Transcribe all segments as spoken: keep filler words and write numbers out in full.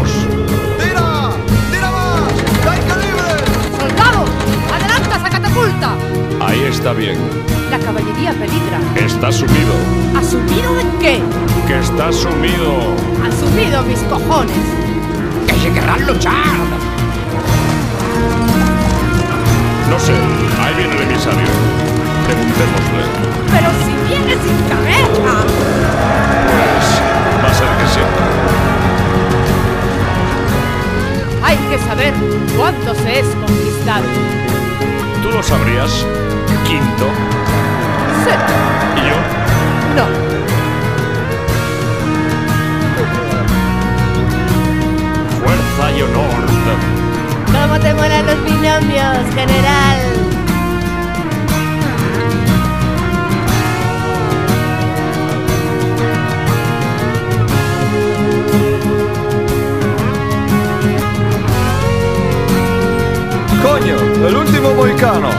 ¡Vamos! ¡Tira! ¡Tira más! ¡Caika libre! ¡Soldado! ¡Adelanta esa catapulta! Ahí está bien. La caballería peligra. Está sumido. ¿Asumido de qué? Que está sumido. ¡Asumido mis cojones! ¡Que se querrán luchar! No sé, ahí viene el emisario. Preguntémosle. ¡Pero si viene sin cabeza! Pues va a ser que sí. Hay que saber cuándo se es conquistado. ¿Tú lo sabrías? Quinto. Sí. ¿Y yo? No. Fuerza y honor. ¿Cómo te molan los binomios, general? ¡Coño! ¡El último mohicano!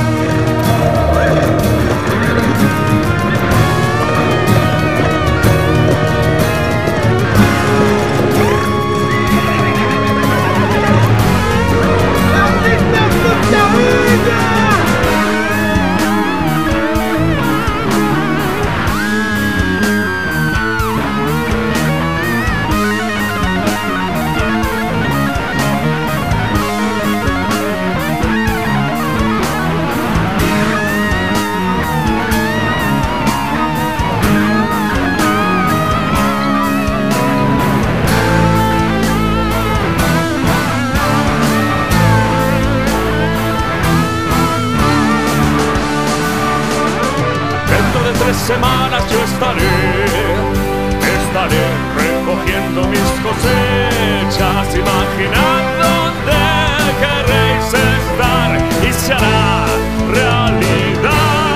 Semanas yo estaré, estaré recogiendo mis cosechas, imaginad dónde queréis estar y se hará realidad.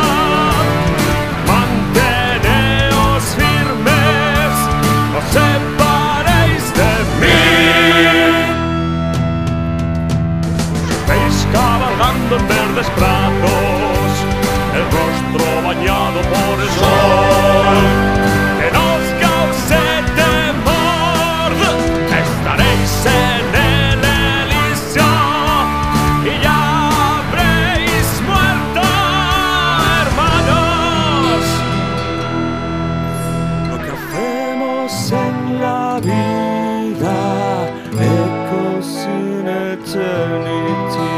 Manteneos firmes, no os separéis de mí. Veis cabalgando en verdes prados, el rostro bañado por el sol, que no os cause temor, estaréis en el Elíseo y ya habréis muerto, hermanos. Lo que hacemos en la vida echoes in eternity.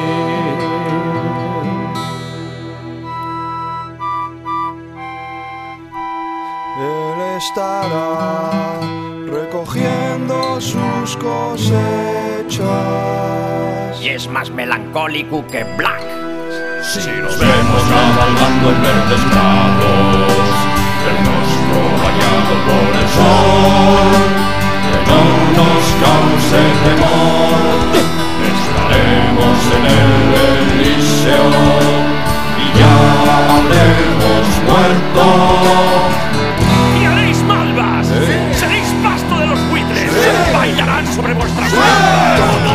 Él estará recogiendo sus cosechas. Y es más melancólico que Black. Si nos vemos cabalgando en verdes prados, el rostro bañado por el sol, que no nos cause temor, estaremos en el Elíseo y ya habremos muerto. ¡Y haréis malvas! ¡Sí! ¡Seréis pasto de los buitres! ¡Sí! ¡Bailarán sobre vuestras cabezas!